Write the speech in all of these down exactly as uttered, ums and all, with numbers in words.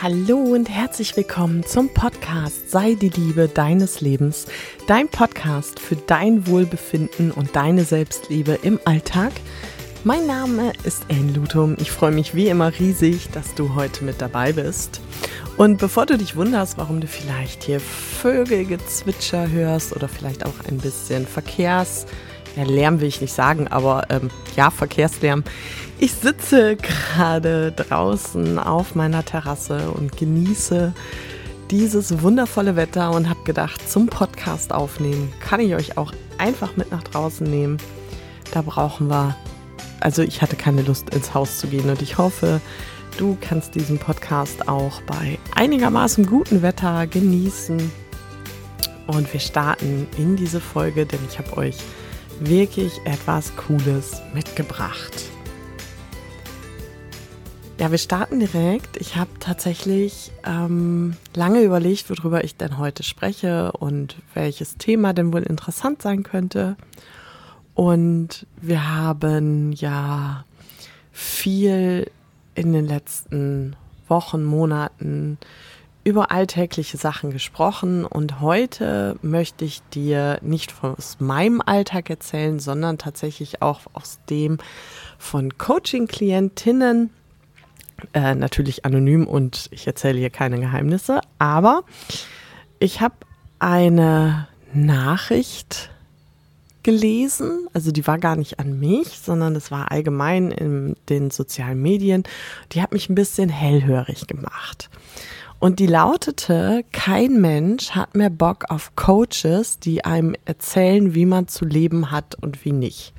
Hallo und herzlich willkommen zum Podcast Sei die Liebe deines Lebens, dein Podcast für dein Wohlbefinden und deine Selbstliebe im Alltag. Mein Name ist Anne Lutum. Ich freue mich wie immer riesig, dass du heute mit dabei bist. Und bevor du dich wunderst, warum du vielleicht hier Vögelgezwitscher hörst oder vielleicht auch ein bisschen Verkehrs, ja, Lärm will ich nicht sagen, aber ähm, ja, Verkehrslärm. Ich sitze gerade draußen auf meiner Terrasse und genieße dieses wundervolle Wetter und habe gedacht, zum Podcast aufnehmen kann ich euch auch einfach mit nach draußen nehmen. Da brauchen wir, also ich hatte keine Lust ins Haus zu gehen und ich hoffe, du kannst diesen Podcast auch bei einigermaßen gutem Wetter genießen. Und wir starten in diese Folge, denn ich habe euch wirklich etwas Cooles mitgebracht. Ja, wir starten direkt. Ich habe tatsächlich ähm, lange überlegt, worüber ich denn heute spreche und welches Thema denn wohl interessant sein könnte. Und wir haben ja viel in den letzten Wochen, Monaten über alltägliche Sachen gesprochen. Und heute möchte ich dir nicht aus meinem Alltag erzählen, sondern tatsächlich auch aus dem von Coaching-Klientinnen. Äh, natürlich anonym und ich erzähle hier keine Geheimnisse, aber ich habe eine Nachricht gelesen, also die war gar nicht an mich, sondern das war allgemein in den sozialen Medien. Die hat mich ein bisschen hellhörig gemacht. Und die lautete: Kein Mensch hat mehr Bock auf Coaches, die einem erzählen, wie man zu leben hat und wie nicht.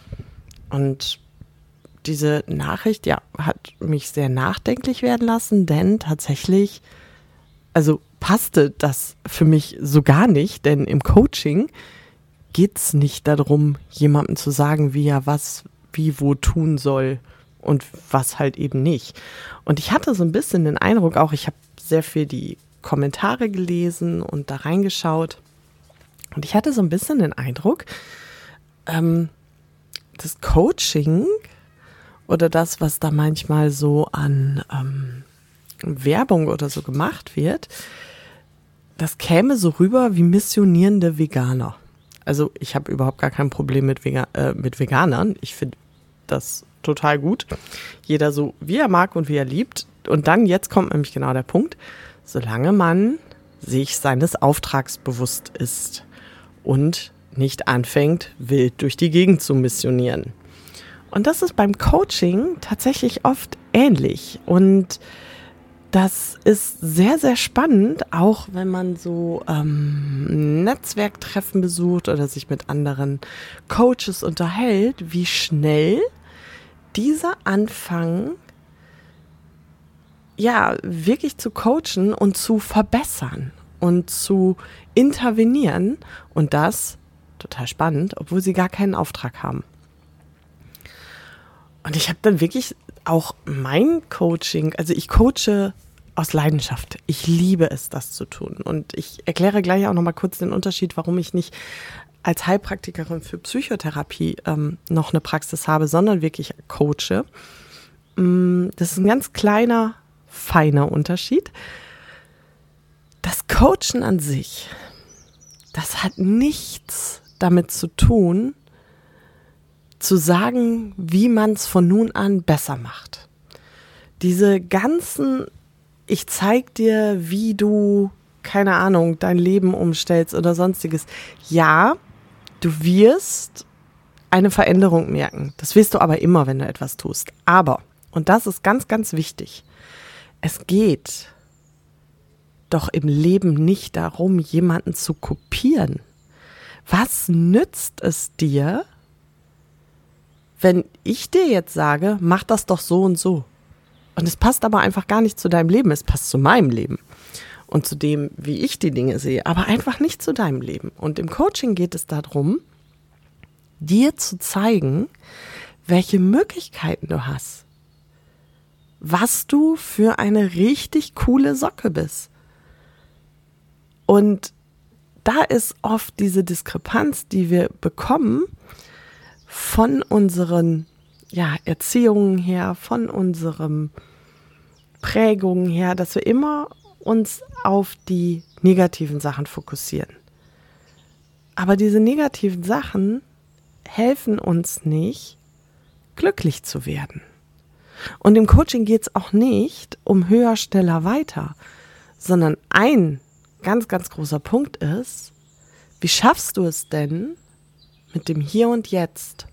Und diese Nachricht, ja, hat mich sehr nachdenklich werden lassen, denn tatsächlich, also passte das für mich so gar nicht, denn im Coaching geht's nicht darum, jemandem zu sagen, wie er was, wie, wo tun soll und was halt eben nicht. Und ich hatte so ein bisschen den Eindruck, auch ich habe sehr viel die Kommentare gelesen und da reingeschaut und ich hatte so ein bisschen den Eindruck, ähm, das Coaching oder das, was da manchmal so an ähm, Werbung oder so gemacht wird, das käme so rüber wie missionierende Veganer. Also ich habe überhaupt gar kein Problem mit, Vega- äh, mit Veganern. Ich finde das total gut. Jeder so, wie er mag und wie er liebt. Und dann, jetzt kommt nämlich genau der Punkt, solange man sich seines Auftrags bewusst ist und nicht anfängt, wild durch die Gegend zu missionieren. Und das ist beim Coaching tatsächlich oft ähnlich. Und das ist sehr, sehr spannend, auch wenn man so ähm, Netzwerktreffen besucht oder sich mit anderen Coaches unterhält, wie schnell dieser Anfang, ja, wirklich zu coachen und zu verbessern und zu intervenieren. Und das, total spannend, obwohl sie gar keinen Auftrag haben. Und ich habe dann wirklich auch mein Coaching, also ich coache aus Leidenschaft. Ich liebe es, das zu tun. Und ich erkläre gleich auch nochmal kurz den Unterschied, warum ich nicht als Heilpraktikerin für Psychotherapie ähm, noch eine Praxis habe, sondern wirklich coache. Das ist ein ganz kleiner, feiner Unterschied. Das Coachen an sich, das hat nichts damit zu tun, zu sagen, wie man es von nun an besser macht. Diese ganzen, ich zeig dir, wie du, keine Ahnung, dein Leben umstellst oder sonstiges. Ja, du wirst eine Veränderung merken. Das wirst du aber immer, wenn du etwas tust. Aber, und das ist ganz, ganz wichtig, es geht doch im Leben nicht darum, jemanden zu kopieren. Was nützt es dir, wenn ich dir jetzt sage, mach das doch so und so. Und es passt aber einfach gar nicht zu deinem Leben, es passt zu meinem Leben und zu dem, wie ich die Dinge sehe, aber einfach nicht zu deinem Leben. Und im Coaching geht es darum, dir zu zeigen, welche Möglichkeiten du hast, was du für eine richtig coole Socke bist. Und da ist oft diese Diskrepanz, die wir bekommen, von unseren ja, Erziehungen her, von unserem Prägungen her, dass wir immer uns auf die negativen Sachen fokussieren. Aber diese negativen Sachen helfen uns nicht, glücklich zu werden. Und im Coaching geht es auch nicht um höher, schneller, weiter, sondern ein ganz, ganz großer Punkt ist, wie schaffst du es denn, mit dem Hier und Jetzt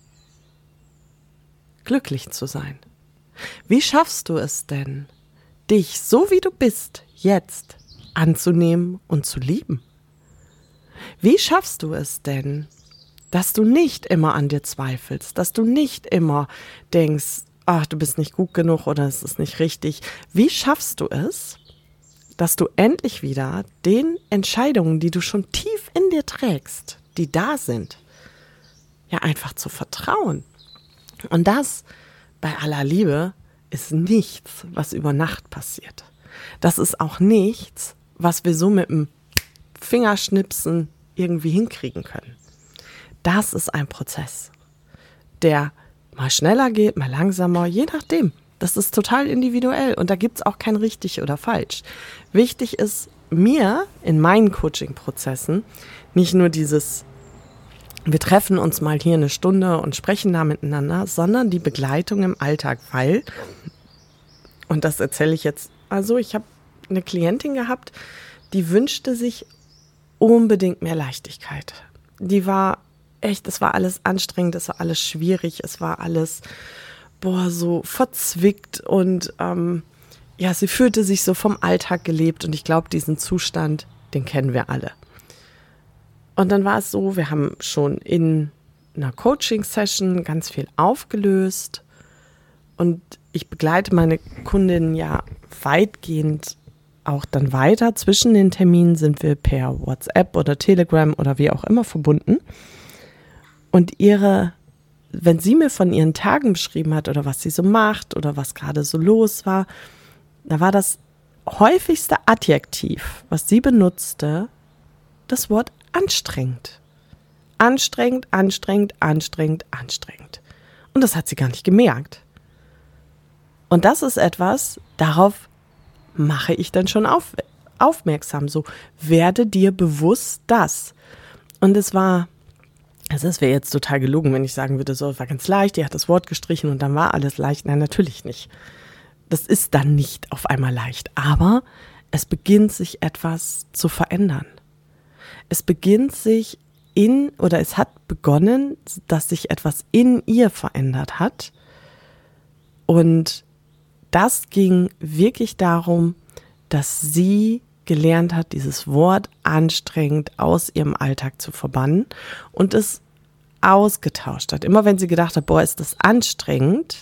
glücklich zu sein? Wie schaffst du es denn, dich so wie du bist, jetzt anzunehmen und zu lieben? Wie schaffst du es denn, dass du nicht immer an dir zweifelst, dass du nicht immer denkst, ach, du bist nicht gut genug oder es ist nicht richtig? Wie schaffst du es, dass du endlich wieder den Entscheidungen, die du schon tief in dir trägst, die da sind, ja einfach zu vertrauen? Und das, bei aller Liebe, ist nichts, was über Nacht passiert. Das ist auch nichts, was wir so mit dem Fingerschnipsen irgendwie hinkriegen können. Das ist ein Prozess, der mal schneller geht, mal langsamer, je nachdem. Das ist total individuell und da gibt es auch kein richtig oder falsch. Wichtig ist mir in meinen Coaching-Prozessen nicht nur dieses, wir treffen uns mal hier eine Stunde und sprechen da miteinander, sondern die Begleitung im Alltag, weil, und das erzähle ich jetzt, also ich habe eine Klientin gehabt, die wünschte sich unbedingt mehr Leichtigkeit. Die war echt, es war alles anstrengend, es war alles schwierig, es war alles, boah, so verzwickt und ähm, ja, sie fühlte sich so vom Alltag gelebt und ich glaube, diesen Zustand, den kennen wir alle. Und dann war es so, wir haben schon in einer Coaching-Session ganz viel aufgelöst und ich begleite meine Kundinnen ja weitgehend auch dann weiter. Zwischen den Terminen sind wir per WhatsApp oder Telegram oder wie auch immer verbunden. Und ihre, wenn sie mir von ihren Tagen beschrieben hat oder was sie so macht oder was gerade so los war, da war das häufigste Adjektiv, was sie benutzte, das Wort anstrengend. Anstrengend, anstrengend, anstrengend, anstrengend. Und das hat sie gar nicht gemerkt. Und das ist etwas, darauf mache ich dann schon auf, aufmerksam. So, werde dir bewusst das. Und es war, also es wäre jetzt total gelogen, wenn ich sagen würde, so, es war ganz leicht, die hat das Wort gestrichen und dann war alles leicht. Nein, natürlich nicht. Das ist dann nicht auf einmal leicht. Aber es beginnt sich etwas zu verändern. Es beginnt sich in, oder es hat begonnen, dass sich etwas in ihr verändert hat. Und das ging wirklich darum, dass sie gelernt hat, dieses Wort anstrengend aus ihrem Alltag zu verbannen und es ausgetauscht hat. Immer wenn sie gedacht hat, boah, ist das anstrengend,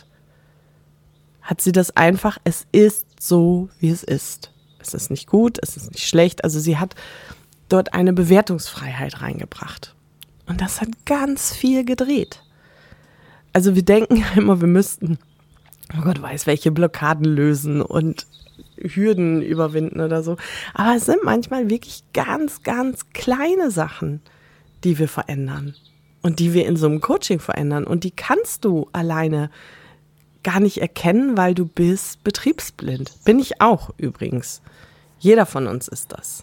hat sie das einfach, es ist so, wie es ist. Es ist nicht gut, es ist nicht schlecht. Also sie hat dort eine Bewertungsfreiheit reingebracht. Und das hat ganz viel gedreht. Also wir denken ja immer, wir müssten, oh Gott weiß, welche Blockaden lösen und Hürden überwinden oder so. Aber es sind manchmal wirklich ganz, ganz kleine Sachen, die wir verändern und die wir in so einem Coaching verändern. Und die kannst du alleine gar nicht erkennen, weil du bist betriebsblind. Bin ich auch übrigens. Jeder von uns ist das.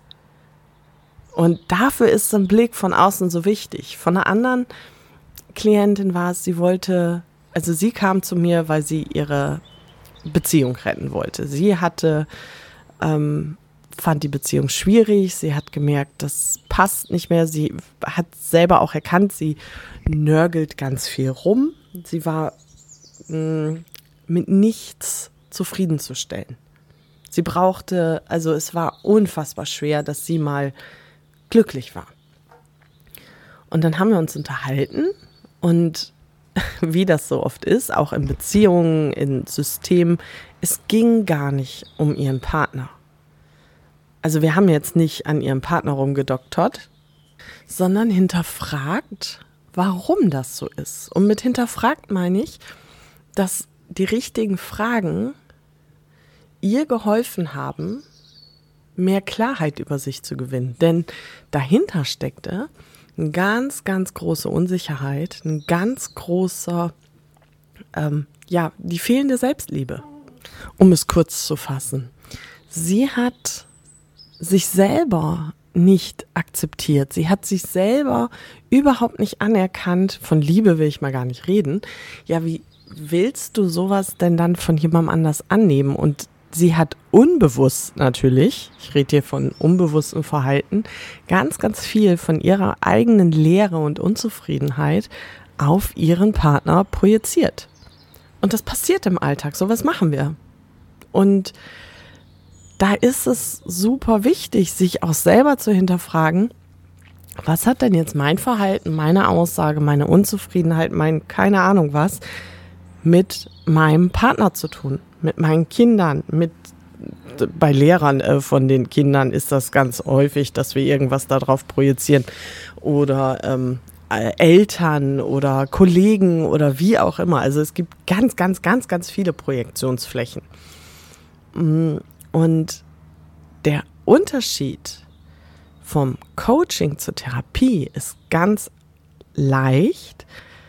Und dafür ist so ein Blick von außen so wichtig. Von einer anderen Klientin war es, sie wollte, also sie kam zu mir, weil sie ihre Beziehung retten wollte. Sie hatte, ähm, fand die Beziehung schwierig, sie hat gemerkt, das passt nicht mehr, sie hat selber auch erkannt, sie nörgelt ganz viel rum. Sie war mh, mit nichts zufriedenzustellen. Sie brauchte, also es war unfassbar schwer, dass sie mal glücklich war. Und dann haben wir uns unterhalten und wie das so oft ist, auch in Beziehungen, in Systemen, es ging gar nicht um ihren Partner. Also wir haben jetzt nicht an ihrem Partner rumgedoktert, sondern hinterfragt, warum das so ist. Und mit hinterfragt meine ich, dass die richtigen Fragen ihr geholfen haben, mehr Klarheit über sich zu gewinnen. Denn dahinter steckte eine ganz, ganz große Unsicherheit, ein ganz großer, ähm, ja, die fehlende Selbstliebe. Um es kurz zu fassen. Sie hat sich selber nicht akzeptiert. Sie hat sich selber überhaupt nicht anerkannt. Von Liebe will ich mal gar nicht reden. Ja, wie willst du sowas denn dann von jemandem anders annehmen? Und sie hat unbewusst natürlich, ich rede hier von unbewusstem Verhalten, ganz, ganz viel von ihrer eigenen Leere und Unzufriedenheit auf ihren Partner projiziert. Und das passiert im Alltag. Sowas machen wir. Und da ist es super wichtig, sich auch selber zu hinterfragen, was hat denn jetzt mein Verhalten, meine Aussage, meine Unzufriedenheit, mein keine Ahnung was mit meinem Partner zu tun, mit meinen Kindern, mit bei Lehrern äh, von den Kindern ist das ganz häufig, dass wir irgendwas darauf projizieren oder ähm, äh, Eltern oder Kollegen oder wie auch immer. Also es gibt ganz, ganz, ganz, ganz viele Projektionsflächen. Und der Unterschied vom Coaching zur Therapie ist ganz leicht.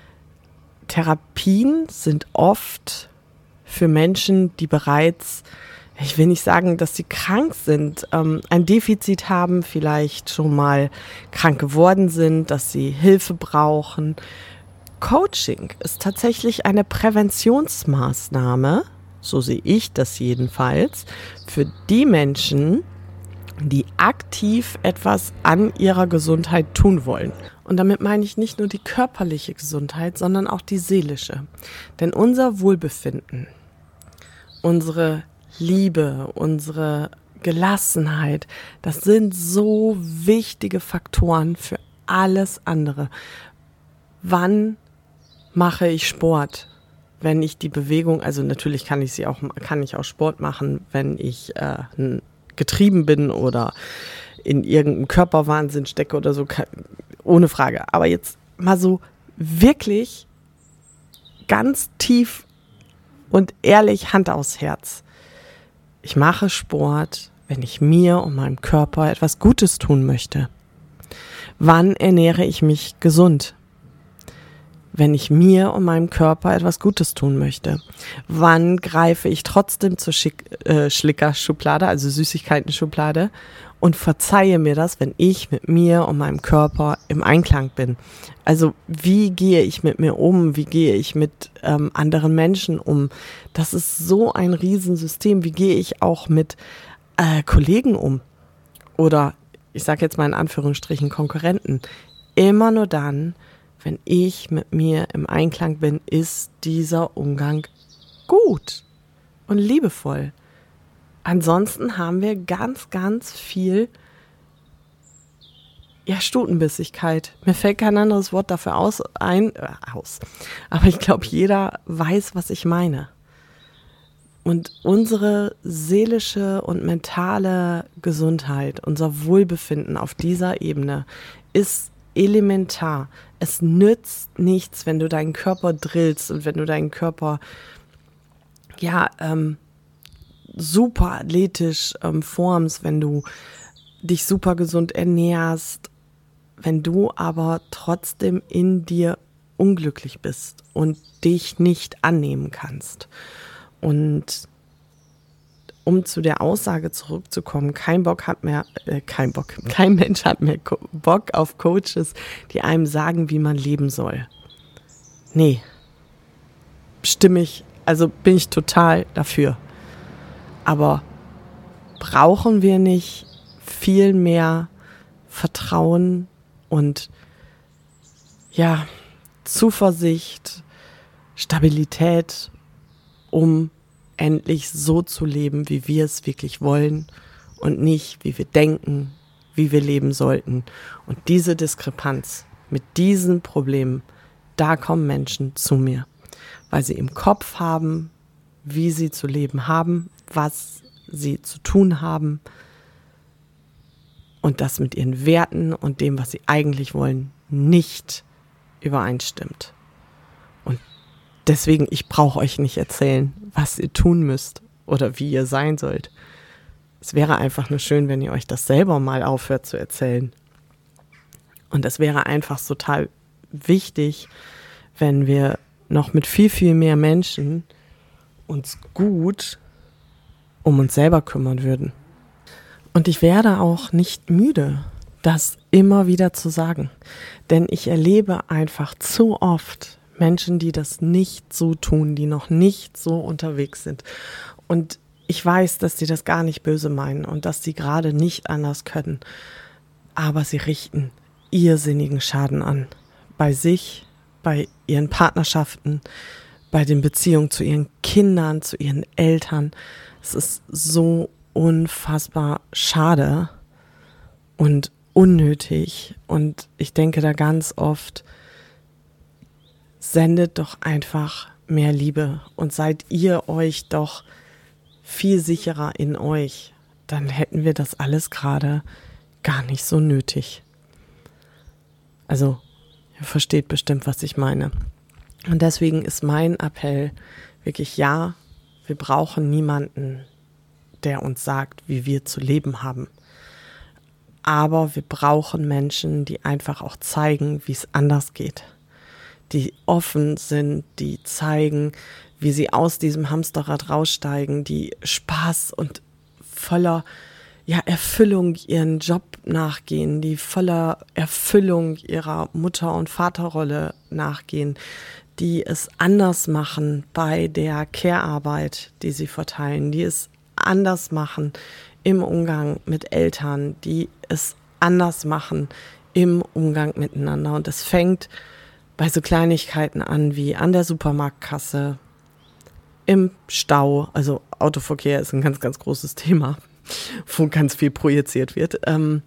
Therapien sind oft für Menschen, die bereits, ich will nicht sagen, dass sie krank sind, ähm, ein Defizit haben, vielleicht schon mal krank geworden sind, dass sie Hilfe brauchen. Coaching ist tatsächlich eine Präventionsmaßnahme, so sehe ich das jedenfalls, für die Menschen, die aktiv etwas an ihrer Gesundheit tun wollen. Und damit meine ich nicht nur die körperliche Gesundheit, sondern auch die seelische. Denn unser Wohlbefinden, unsere Liebe, unsere Gelassenheit, das sind so wichtige Faktoren für alles andere. Wann mache ich Sport? Wenn ich die Bewegung, also natürlich kann ich sie auch, kann ich auch Sport machen, wenn ich äh, getrieben bin oder in irgendeinem Körperwahnsinn stecke oder so, ohne Frage. Aber jetzt mal so wirklich ganz tief und ehrlich Hand aufs Herz. Ich mache Sport, wenn ich mir und meinem Körper etwas Gutes tun möchte. Wann ernähre ich mich gesund? Wenn ich mir und meinem Körper etwas Gutes tun möchte. Wann greife ich trotzdem zur Schick, äh, Schlickerschublade, also Süßigkeiten-Schublade und verzeihe mir das, wenn ich mit mir und meinem Körper im Einklang bin. Also wie gehe ich mit mir um? Wie gehe ich mit ähm, anderen Menschen um? Das ist so ein Riesensystem. Wie gehe ich auch mit äh, Kollegen um? Oder ich sage jetzt mal in Anführungsstrichen Konkurrenten. Immer nur dann, wenn ich mit mir im Einklang bin, ist dieser Umgang gut und liebevoll. Ansonsten haben wir ganz, ganz viel ja, Stutenbissigkeit. Mir fällt kein anderes Wort dafür aus, ein, äh, aus. Aber ich glaube, jeder weiß, was ich meine. Und unsere seelische und mentale Gesundheit, unser Wohlbefinden auf dieser Ebene ist elementar. Es nützt nichts, wenn du deinen Körper drillst und wenn du deinen Körper ja ähm, super athletisch ähm, formst, wenn du dich super gesund ernährst, wenn du aber trotzdem in dir unglücklich bist und dich nicht annehmen kannst. Und um zu der Aussage zurückzukommen, kein Bock hat mehr, äh, kein Bock, kein Mensch hat mehr Co- Bock auf Coaches, die einem sagen, wie man leben soll. Nee, stimme ich, also bin ich total dafür. Aber brauchen wir nicht viel mehr Vertrauen und ja, Zuversicht, Stabilität, um endlich so zu leben, wie wir es wirklich wollen und nicht, wie wir denken, wie wir leben sollten. Und diese Diskrepanz mit diesen Problemen, da kommen Menschen zu mir, weil sie im Kopf haben, wie sie zu leben haben, was sie zu tun haben und das mit ihren Werten und dem, was sie eigentlich wollen, nicht übereinstimmt. Und deswegen, ich brauche euch nicht erzählen, was ihr tun müsst oder wie ihr sein sollt. Es wäre einfach nur schön, wenn ihr euch das selber mal aufhört zu erzählen. Und es wäre einfach total wichtig, wenn wir noch mit viel, viel mehr Menschen uns gut um uns selber kümmern würden. Und ich werde auch nicht müde, das immer wieder zu sagen. Denn ich erlebe einfach zu oft Menschen, die das nicht so tun, die noch nicht so unterwegs sind. Und ich weiß, dass sie das gar nicht böse meinen und dass sie gerade nicht anders können. Aber sie richten irrsinnigen Schaden an. Bei sich, bei ihren Partnerschaften, bei den Beziehungen zu ihren Kindern, zu ihren Eltern. Es ist so unfassbar schade und unnötig. Und ich denke da ganz oft, sendet doch einfach mehr Liebe und seid ihr euch doch viel sicherer in euch. Dann hätten wir das alles gerade gar nicht so nötig. Also, ihr versteht bestimmt, was ich meine. Und deswegen ist mein Appell wirklich, ja, wir brauchen niemanden, der uns sagt, wie wir zu leben haben. Aber wir brauchen Menschen, die einfach auch zeigen, wie es anders geht. Die offen sind, die zeigen, wie sie aus diesem Hamsterrad raussteigen, die Spaß und voller ja, Erfüllung ihren Job nachgehen, die voller Erfüllung ihrer Mutter- und Vaterrolle nachgehen, die es anders machen bei der Care-Arbeit, die sie verteilen, die es anders machen im Umgang mit Eltern, die es anders machen im Umgang miteinander. Und es fängt bei so Kleinigkeiten an wie an der Supermarktkasse, im Stau, also Autoverkehr ist ein ganz, ganz großes Thema, wo ganz viel projiziert wird. Ähm,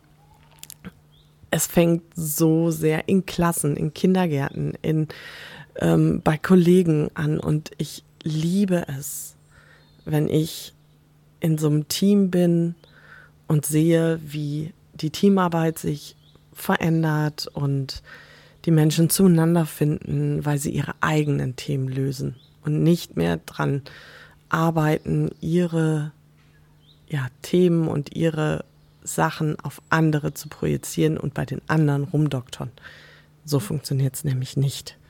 es fängt so sehr in Klassen, in Kindergärten, in, ähm, bei Kollegen an und ich liebe es, wenn ich in so einem Team bin und sehe, wie die Teamarbeit sich verändert und die Menschen zueinander finden, weil sie ihre eigenen Themen lösen und nicht mehr dran arbeiten, ihre ja, Themen und ihre Sachen auf andere zu projizieren und bei den anderen rumdoktern. So funktioniert es nämlich nicht.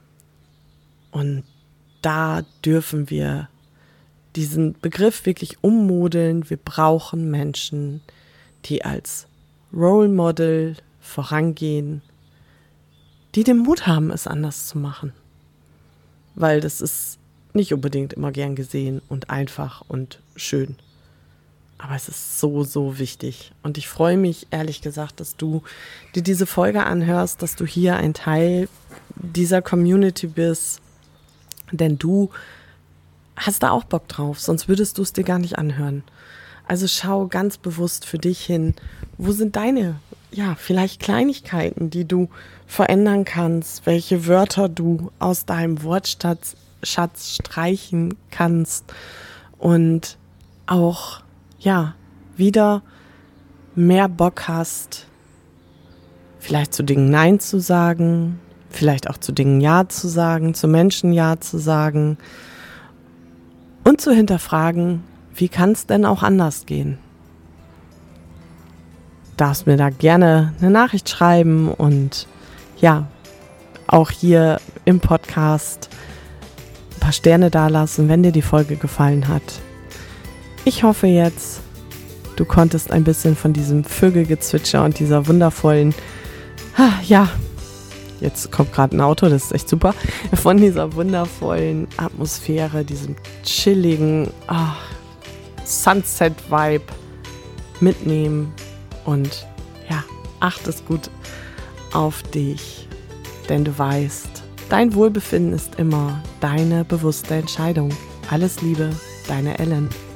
Und da dürfen wir diesen Begriff wirklich ummodeln. Wir brauchen Menschen, die als Role Model vorangehen, die den Mut haben, es anders zu machen. Weil das ist nicht unbedingt immer gern gesehen und einfach und schön. Aber es ist so, so wichtig. Und ich freue mich, ehrlich gesagt, dass du dir diese Folge anhörst, dass du hier ein Teil dieser Community bist. Denn du hast da auch Bock drauf, sonst würdest du es dir gar nicht anhören. Also schau ganz bewusst für dich hin, wo sind deine, ja, vielleicht Kleinigkeiten, die du verändern kannst, welche Wörter du aus deinem Wortschatz Schatz streichen kannst und auch, ja, wieder mehr Bock hast, vielleicht zu Dingen Nein zu sagen, vielleicht auch zu Dingen Ja zu sagen, zu Menschen Ja zu sagen und zu hinterfragen, wie kann es denn auch anders gehen? Darfst mir da gerne eine Nachricht schreiben und ja, auch hier im Podcast ein paar Sterne dalassen, wenn dir die Folge gefallen hat. Ich hoffe jetzt, du konntest ein bisschen von diesem Vögelgezwitscher und dieser wundervollen, ja, jetzt kommt gerade ein Auto, das ist echt super, von dieser wundervollen Atmosphäre, diesem chilligen oh, Sunset-Vibe mitnehmen und ja, achtest gut auf dich, denn du weißt, dein Wohlbefinden ist immer deine bewusste Entscheidung. Alles Liebe, deine Ellen.